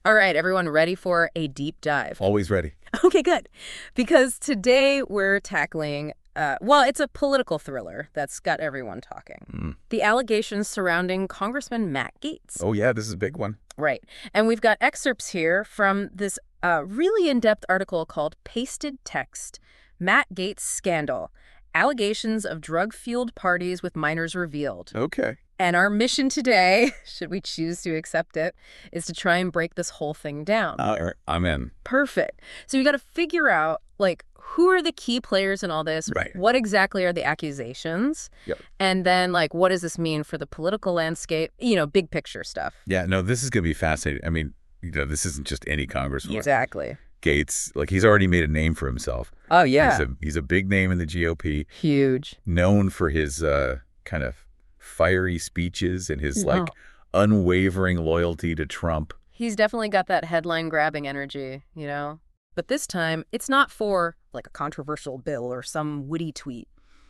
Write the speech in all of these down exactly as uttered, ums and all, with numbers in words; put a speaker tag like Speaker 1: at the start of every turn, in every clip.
Speaker 1: All right, everyone ready for a deep dive?
Speaker 2: Always ready.
Speaker 1: Okay, good. Because today we're tackling, uh, well, it's a political thriller that's got everyone talking.
Speaker 2: Mm.
Speaker 1: The allegations surrounding Congressman Matt Gaetz.
Speaker 2: Oh, yeah, this is a big one.
Speaker 1: Right. And we've got excerpts here from this uh, really in-depth article called Pasted Text, Matt Gaetz Scandal, Allegations of Drug-Fueled Parties with Minors Revealed.
Speaker 2: Okay.
Speaker 1: And our mission today, should we choose to accept it, is to try and break this whole thing down.
Speaker 2: Uh, I'm in.
Speaker 1: Perfect. So you got to figure out, like, who are the key players in all this?
Speaker 2: Right.
Speaker 1: What exactly are the accusations?
Speaker 2: Yep.
Speaker 1: And then, like, what does this mean for the political landscape? You know, big picture stuff.
Speaker 2: Yeah, no, this is going to be fascinating. I mean, you know, this isn't just any congressman.
Speaker 1: Exactly.
Speaker 2: Gaetz, like, he's already made a name for himself.
Speaker 1: Oh, yeah.
Speaker 2: He's a, he's a big name in the G O P.
Speaker 1: Huge.
Speaker 2: Known for his uh, kind of fiery speeches and his,
Speaker 1: Oh.
Speaker 2: like, unwavering loyalty to Trump.
Speaker 1: He's definitely got that headline-grabbing energy, you know? But this time, it's not for, like, a controversial bill or some witty tweet.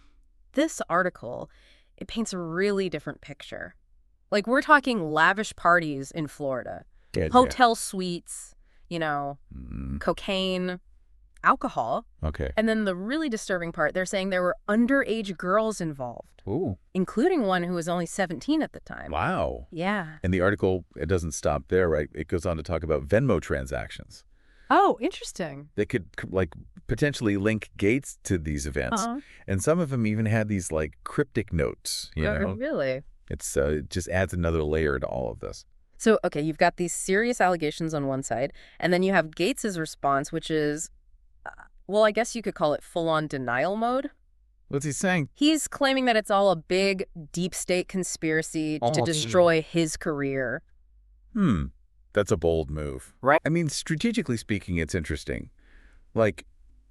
Speaker 1: This article, it paints a really different picture. Like, we're talking lavish parties in Florida.
Speaker 2: Yeah,
Speaker 1: Hotel suites, you know,
Speaker 2: yeah. Mm,
Speaker 1: cocaine, alcohol.
Speaker 2: okay.
Speaker 1: And then the really disturbing part, they're saying there were underage girls involved,
Speaker 2: Ooh.
Speaker 1: including one who was only seventeen at the time.
Speaker 2: Wow.
Speaker 1: Yeah.
Speaker 2: And the article, it doesn't stop there, right? It goes on to talk about Venmo transactions
Speaker 1: Oh, interesting.
Speaker 2: that could, like, potentially link Gaetz to these events.
Speaker 1: Uh-huh.
Speaker 2: And some of them even had these, like, cryptic notes, you
Speaker 1: Uh,
Speaker 2: know?
Speaker 1: Really?
Speaker 2: It's uh, it just adds another layer to all of this.
Speaker 1: So, okay, you've got these serious allegations on one side, and then you have Gaetz's response, which is, uh, well, I guess you could call it full-on denial mode.
Speaker 2: What's he saying?
Speaker 1: He's claiming that it's all a big, deep state conspiracy
Speaker 2: Oh,
Speaker 1: to destroy his career.
Speaker 2: Hmm. That's a bold move.
Speaker 1: Right.
Speaker 2: I mean, strategically speaking, it's interesting. Like,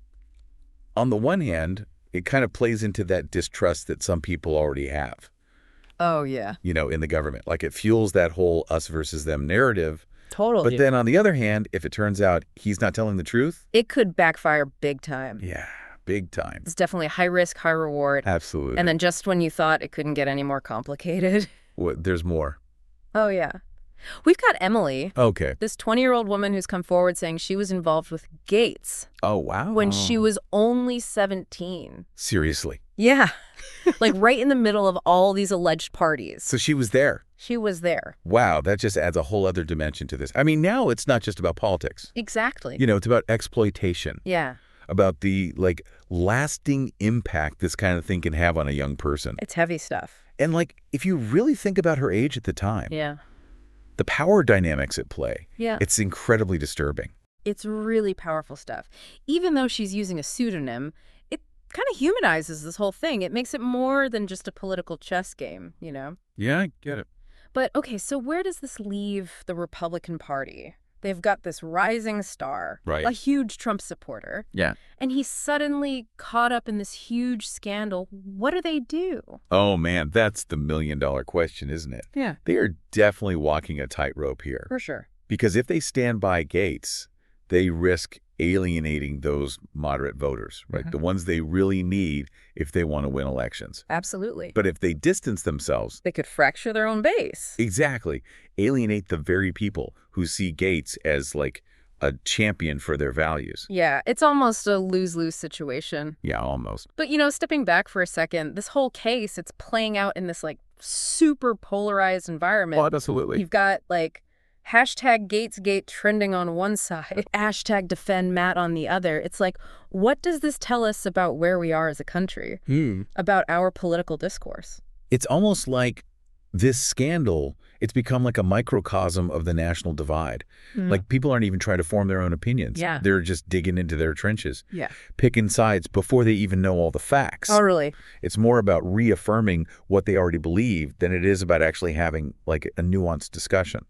Speaker 2: on the one hand, it kind of plays into that distrust that some people already have,
Speaker 1: Oh, yeah.
Speaker 2: you know, in the government. Like, it fuels that whole us versus them narrative.
Speaker 1: Totally.
Speaker 2: But then on the other hand, if it turns out he's not telling the truth,
Speaker 1: It could backfire big time.
Speaker 2: yeah, big time.
Speaker 1: It's definitely high risk, high reward.
Speaker 2: Absolutely.
Speaker 1: And then just when you thought it couldn't get any more complicated.
Speaker 2: What, there's more.
Speaker 1: Oh, yeah. We've got Emily,
Speaker 2: Okay.
Speaker 1: this twenty-year-old woman who's come forward saying she was involved with Gaetz
Speaker 2: Oh, wow.
Speaker 1: when she was only seventeen.
Speaker 2: Seriously.
Speaker 1: Yeah. Like right in the middle of all these alleged parties.
Speaker 2: So she was there.
Speaker 1: She was there.
Speaker 2: Wow, that just adds a whole other dimension to this. I mean, now it's not just about politics.
Speaker 1: Exactly.
Speaker 2: You know, it's about exploitation,
Speaker 1: Yeah.
Speaker 2: about the, like, lasting impact this kind of thing can have on a young person.
Speaker 1: It's heavy stuff.
Speaker 2: And, like, if you really think about her age at the time,
Speaker 1: Yeah.
Speaker 2: the power dynamics at play,
Speaker 1: Yeah.
Speaker 2: it's incredibly disturbing.
Speaker 1: It's really powerful stuff. Even though she's using a pseudonym, it kind of humanizes this whole thing. It makes it more than just a political chess game, you know?
Speaker 2: Yeah, I get it.
Speaker 1: But, okay, so where does this leave the Republican Party? They've got this rising star,
Speaker 2: Right.
Speaker 1: a huge Trump supporter,
Speaker 2: Yeah.
Speaker 1: and he's suddenly caught up in this huge scandal. What do they do?
Speaker 2: Oh, man, that's the million-dollar question, isn't it?
Speaker 1: Yeah,
Speaker 2: They are definitely walking a tightrope here.
Speaker 1: for sure.
Speaker 2: Because if they stand by Gaetz, they risk alienating those moderate voters, right?
Speaker 1: Mhm.
Speaker 2: The ones they really need if they want to win elections.
Speaker 1: Absolutely.
Speaker 2: But if they distance themselves,
Speaker 1: They could fracture their own base.
Speaker 2: exactly, alienate the very people who see Gaetz as, like, a champion for their values.
Speaker 1: Yeah, it's almost a lose-lose situation.
Speaker 2: Yeah, almost.
Speaker 1: But, you know, stepping back for a second, this whole case, it's playing out in this, like, super polarized environment.
Speaker 2: Absolutely.
Speaker 1: You've got, like, hashtag Gatesgate trending on one side, hashtag defend Matt on the other. It's like, what does this tell us about where we are as a country,
Speaker 2: Hmm.
Speaker 1: about our political discourse?
Speaker 2: It's almost like this scandal, it's become like a microcosm of the national divide. Like, people aren't even trying to form their own opinions.
Speaker 1: Yeah.
Speaker 2: They're just digging into their trenches,
Speaker 1: Yeah.
Speaker 2: picking sides before they even know all the facts.
Speaker 1: Totally.
Speaker 2: It's more about reaffirming what they already believe than it is about actually having, like, a nuanced discussion.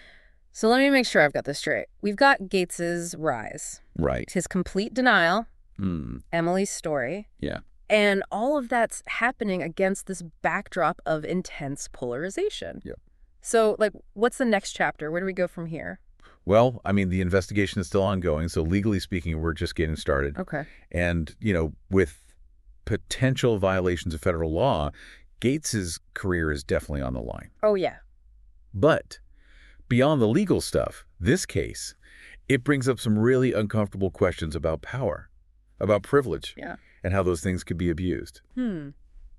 Speaker 1: So let me make sure I've got this straight. We've got Gates's rise,
Speaker 2: Right.
Speaker 1: his complete denial,
Speaker 2: Hmm.
Speaker 1: Emily's story,
Speaker 2: Yeah.
Speaker 1: and all of that's happening against this backdrop of intense polarization.
Speaker 2: Yep.
Speaker 1: So, like, what's the next chapter? Where do we go from here?
Speaker 2: Well, I mean, the investigation is still ongoing, so legally speaking, we're just getting started.
Speaker 1: Okay.
Speaker 2: And, you know, with potential violations of federal law, Gates's career is definitely on the line.
Speaker 1: Oh, yeah.
Speaker 2: But beyond the legal stuff, this case, it brings up some really uncomfortable questions about power, about privilege,
Speaker 1: Yeah.
Speaker 2: and how those things could be abused.
Speaker 1: Hmm.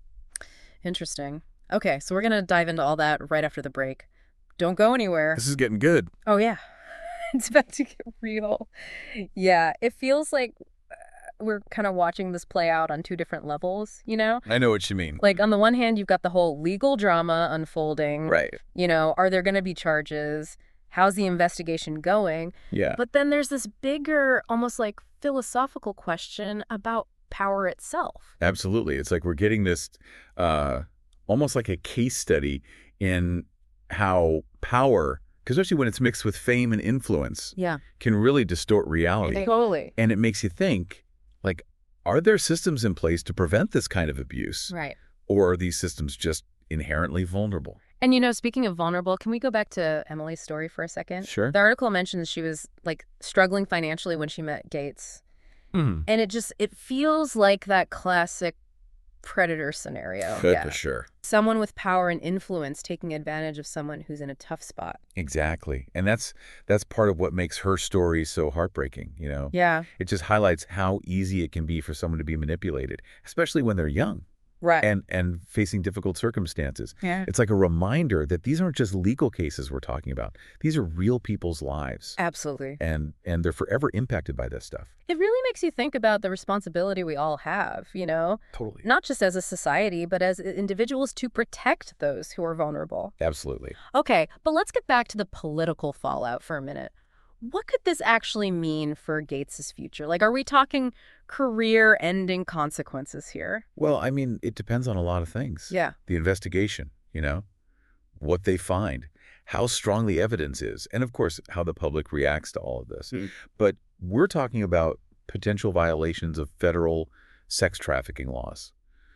Speaker 1: Interesting. Okay, so we're going to dive into all that right after the break. Don't go anywhere.
Speaker 2: This is getting good.
Speaker 1: Oh, yeah. It's about to get real. Yeah, it feels like uh, we're kind of watching this play out on two different levels, you know?
Speaker 2: I know what you mean.
Speaker 1: Like, on the one hand, you've got the whole legal drama unfolding.
Speaker 2: Right.
Speaker 1: You know, are there going to be charges? How's the investigation going?
Speaker 2: Yeah.
Speaker 1: But then there's this bigger, almost like philosophical question about power itself.
Speaker 2: Absolutely. It's like we're getting this uh, almost like a case study in how power, especially when it's mixed with fame and influence,
Speaker 1: Yeah.
Speaker 2: can really distort reality.
Speaker 1: Totally.
Speaker 2: And it makes you think, like, are there systems in place to prevent this kind of abuse?
Speaker 1: Right.
Speaker 2: Or are these systems just inherently vulnerable?
Speaker 1: And, you know, speaking of vulnerable, can we go back to Emily's story for a second?
Speaker 2: Sure.
Speaker 1: The article mentions she was, like, struggling financially when she met Gates.
Speaker 2: Mm.
Speaker 1: And it just, it feels like that classic predator scenario.
Speaker 2: Good
Speaker 1: Yeah.
Speaker 2: for sure.
Speaker 1: Someone with power and influence taking advantage of someone who's in a tough spot.
Speaker 2: Exactly. And that's that's part of what makes her story so heartbreaking, you know?
Speaker 1: Yeah.
Speaker 2: It just highlights how easy it can be for someone to be manipulated, especially when they're young
Speaker 1: Right.
Speaker 2: and, and facing difficult circumstances.
Speaker 1: Yeah.
Speaker 2: It's like a reminder that these aren't just legal cases we're talking about. These are real people's lives.
Speaker 1: Absolutely.
Speaker 2: And and they're forever impacted by this stuff.
Speaker 1: It really makes you think about the responsibility we all have, you know,
Speaker 2: Totally.
Speaker 1: not just as a society, but as individuals to protect those who are vulnerable.
Speaker 2: Absolutely.
Speaker 1: Okay, but let's get back to the political fallout for a minute. What could this actually mean for Gates's future? Like, are we talking career-ending consequences here?
Speaker 2: Well, I mean, it depends on a lot of things.
Speaker 1: Yeah.
Speaker 2: The investigation, you know, what they find, how strong the evidence is, and of course, how the public reacts to all of this.
Speaker 1: Hmm.
Speaker 2: But we're talking about potential violations of federal sex trafficking laws.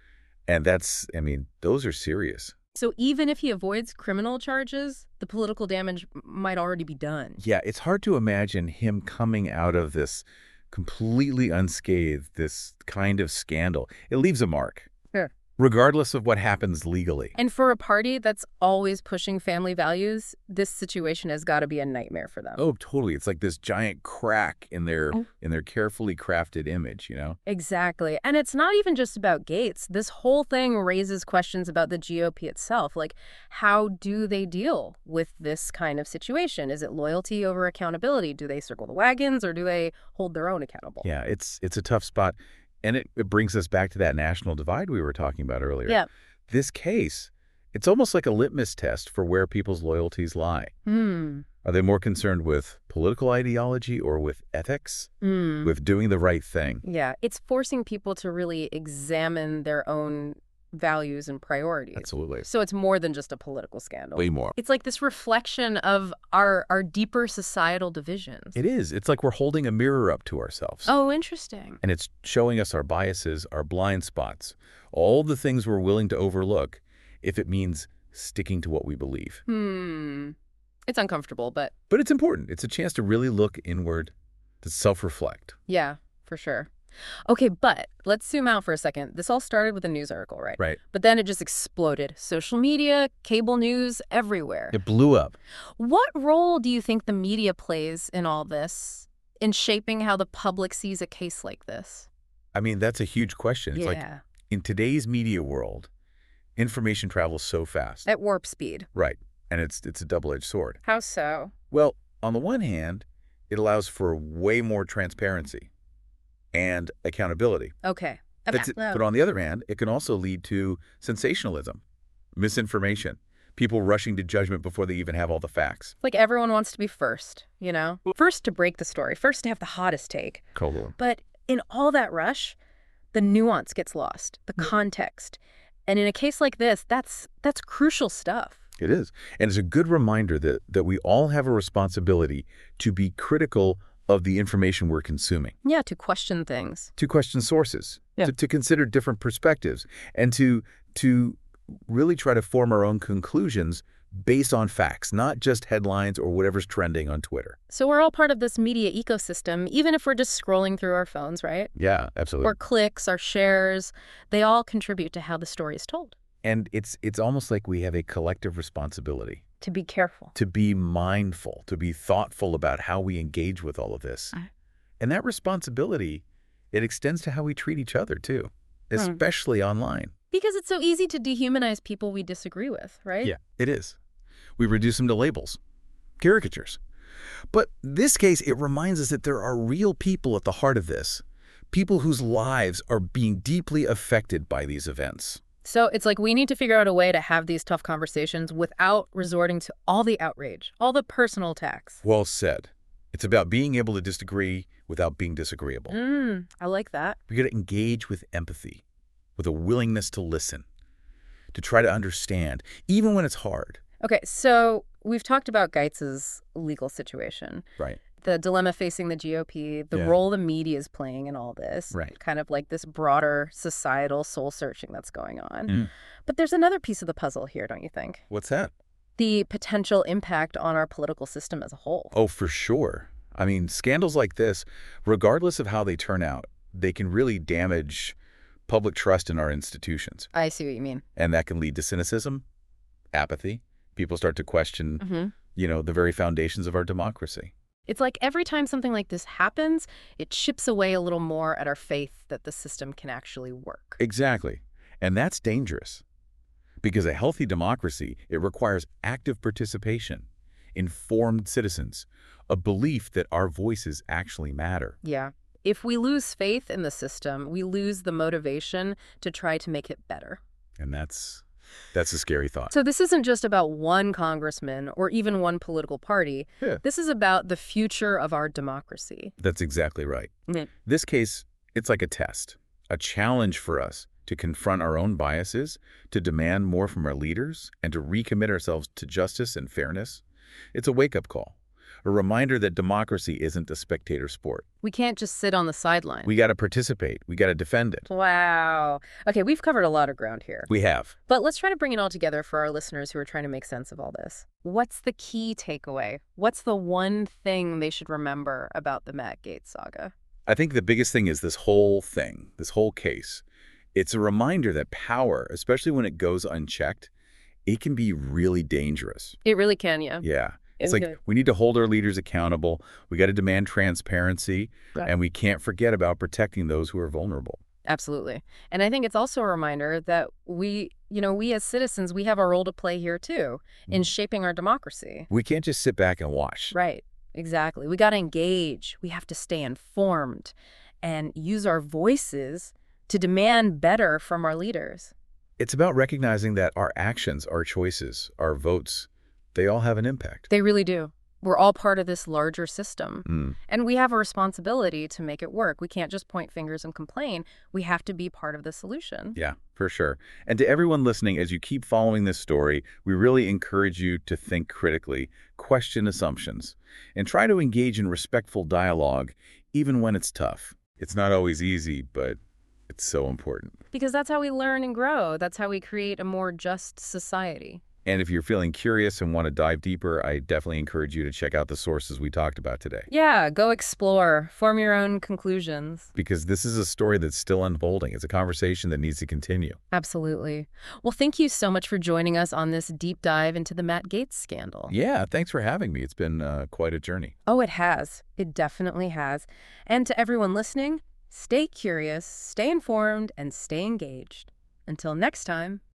Speaker 2: And that's, I mean, those are serious.
Speaker 1: So even if he avoids criminal charges, the political damage might already be done.
Speaker 2: Yeah, it's hard to imagine him coming out of this completely unscathed, this kind of scandal. It leaves a mark.
Speaker 1: Sure.
Speaker 2: Regardless of what happens legally.
Speaker 1: And for a party that's always pushing family values, this situation has got to be a nightmare for them.
Speaker 2: Oh, totally. It's like this giant crack in their
Speaker 1: Oh.
Speaker 2: in their carefully crafted image, you know?
Speaker 1: Exactly. And it's not even just about Gates. This whole thing raises questions about the G O P itself. Like, how do they deal with this kind of situation? Is it loyalty over accountability? Do they circle the wagons or do they hold their own accountable?
Speaker 2: Yeah, it's it's a tough spot. And it, it brings us back to that national divide we were talking about earlier.
Speaker 1: Yeah.
Speaker 2: This case, it's almost like a litmus test for where people's loyalties lie.
Speaker 1: Hmm.
Speaker 2: Are they more concerned with political ideology or with ethics,
Speaker 1: Hmm.
Speaker 2: with doing the right thing?
Speaker 1: Yeah. It's forcing people to really examine their own values and priorities.
Speaker 2: Absolutely.
Speaker 1: So it's more than just a political scandal.
Speaker 2: Way more.
Speaker 1: It's like this reflection of our our deeper societal divisions.
Speaker 2: It is. It's like we're holding a mirror up to ourselves.
Speaker 1: Oh, interesting.
Speaker 2: And it's showing us our biases, our blind spots, all the things we're willing to overlook if it means sticking to what we believe.
Speaker 1: Hmm. It's uncomfortable, but
Speaker 2: But it's important. It's a chance to really look inward, to self-reflect.
Speaker 1: yeah, for sure. Okay, but let's zoom out for a second. This all started with a news article, right?
Speaker 2: Right.
Speaker 1: But then it just exploded. Social media, cable news, everywhere.
Speaker 2: It blew up.
Speaker 1: What role do you think the media plays in all this, in shaping how the public sees a case like this?
Speaker 2: I mean, that's a huge question. It's like
Speaker 1: yeah.
Speaker 2: in today's media world, information travels so fast.
Speaker 1: At warp speed.
Speaker 2: Right. And it's it's a double-edged sword.
Speaker 1: How so?
Speaker 2: Well, on the one hand, it allows for way more transparency and accountability.
Speaker 1: Okay.
Speaker 2: That's it. But on the other hand, it can also lead to sensationalism, misinformation, people rushing to judgment before they even have all the facts.
Speaker 1: Like everyone wants to be first, you know? First to break the story, first to have the hottest take.
Speaker 2: Cool.
Speaker 1: But in all that rush, the nuance gets lost, the context. And in a case like this, that's that's crucial stuff.
Speaker 2: It is. And it's a good reminder that, that we all have a responsibility to be critical of the information we're consuming.
Speaker 1: Yeah, to question things.
Speaker 2: To question sources,
Speaker 1: Yeah.
Speaker 2: to, to consider different perspectives, and to to really try to form our own conclusions based on facts, not just headlines or whatever's trending on Twitter.
Speaker 1: So we're all part of this media ecosystem, even if we're just scrolling through our phones, right?
Speaker 2: Yeah, absolutely.
Speaker 1: Or clicks, our shares, they all contribute to how the story is told.
Speaker 2: And it's it's almost like we have a collective responsibility
Speaker 1: To be careful.
Speaker 2: to be mindful, to be thoughtful about how we engage with all of this.
Speaker 1: Uh.
Speaker 2: And that responsibility, it extends to how we treat each other, too,
Speaker 1: Hmm.
Speaker 2: especially online.
Speaker 1: Because it's so easy to dehumanize people we disagree with, right?
Speaker 2: Yeah, it is. We reduce them to labels, caricatures. But this case, it reminds us that there are real people at the heart of this, people whose lives are being deeply affected by these events.
Speaker 1: So it's like we need to figure out a way to have these tough conversations without resorting to all the outrage, all the personal attacks.
Speaker 2: Well said. It's about being able to disagree without being disagreeable.
Speaker 1: Mm, I like that.
Speaker 2: We got to engage with empathy, with a willingness to listen, to try to understand, even when it's hard.
Speaker 1: Okay, so we've talked about Geitz's legal situation,
Speaker 2: Right.
Speaker 1: the dilemma facing the G O P, the
Speaker 2: Yeah.
Speaker 1: role the media is playing in all this,
Speaker 2: Right.
Speaker 1: kind of like this broader societal soul-searching that's going on.
Speaker 2: Mm.
Speaker 1: But there's another piece of the puzzle here, don't you think?
Speaker 2: What's that?
Speaker 1: The potential impact on our political system as a whole.
Speaker 2: Oh, for sure. I mean, scandals like this, regardless of how they turn out, they can really damage public trust in our institutions.
Speaker 1: I see what you mean.
Speaker 2: And that can lead to cynicism, apathy. People start to question,
Speaker 1: Mm-hmm.
Speaker 2: you know, the very foundations of our democracy.
Speaker 1: It's like every time something like this happens, it chips away a little more at our faith that the system can actually work.
Speaker 2: Exactly. And that's dangerous. Because a healthy democracy, it requires active participation, informed citizens, a belief that our voices actually matter.
Speaker 1: Yeah. If we lose faith in the system, we lose the motivation to try to make it better.
Speaker 2: And that's that's a scary thought.
Speaker 1: So this isn't just about one congressman or even one political party.
Speaker 2: Yeah.
Speaker 1: This is about the future of our democracy.
Speaker 2: That's exactly right.
Speaker 1: Mhm.
Speaker 2: This case, it's like a test, a challenge for us to confront our own biases, to demand more from our leaders, and to recommit ourselves to justice and fairness. It's a wake-up call, a reminder that democracy isn't a spectator sport.
Speaker 1: We can't just sit on the sideline.
Speaker 2: We got to participate. We got to defend it.
Speaker 1: Wow. Okay, we've covered a lot of ground here.
Speaker 2: We have.
Speaker 1: But let's try to bring it all together for our listeners who are trying to make sense of all this. What's the key takeaway? What's the one thing they should remember about the Matt Gaetz saga?
Speaker 2: I think the biggest thing is this whole thing, this whole case. It's a reminder that power, especially when it goes unchecked, it can be really dangerous.
Speaker 1: It really can, yeah.
Speaker 2: Yeah. It's
Speaker 1: Okay.
Speaker 2: like we need to hold our leaders accountable. We got to demand transparency,
Speaker 1: Right.
Speaker 2: and we can't forget about protecting those who are vulnerable.
Speaker 1: Absolutely. And I think it's also a reminder that we, you know, we as citizens, we have a role to play here too in
Speaker 2: Mm.
Speaker 1: shaping our democracy.
Speaker 2: We can't just sit back and watch.
Speaker 1: Right. Exactly. We got to engage. We have to stay informed and use our voices to demand better from our leaders.
Speaker 2: It's about recognizing that our actions, our choices, our votes, they all have an impact.
Speaker 1: They really do. We're all part of this larger system.
Speaker 2: Mm.
Speaker 1: And we have a responsibility to make it work. We can't just point fingers and complain. We have to be part of the solution.
Speaker 2: Yeah, for sure. And to everyone listening, as you keep following this story, we really encourage you to think critically, question assumptions, and try to engage in respectful dialogue, even when it's tough. It's not always easy, but it's so important.
Speaker 1: Because that's how we learn and grow. That's how we create a more just society.
Speaker 2: And if you're feeling curious and want to dive deeper, I definitely encourage you to check out the sources we talked about today.
Speaker 1: Yeah, go explore. Form your own conclusions.
Speaker 2: Because this is a story that's still unfolding. It's a conversation that needs to continue.
Speaker 1: Absolutely. Well, thank you so much for joining us on this deep dive into the Matt Gaetz scandal.
Speaker 2: Yeah, thanks for having me. It's been uh, quite a journey.
Speaker 1: Oh, it has. It definitely has. And to everyone listening, stay curious, stay informed, and stay engaged. Until next time.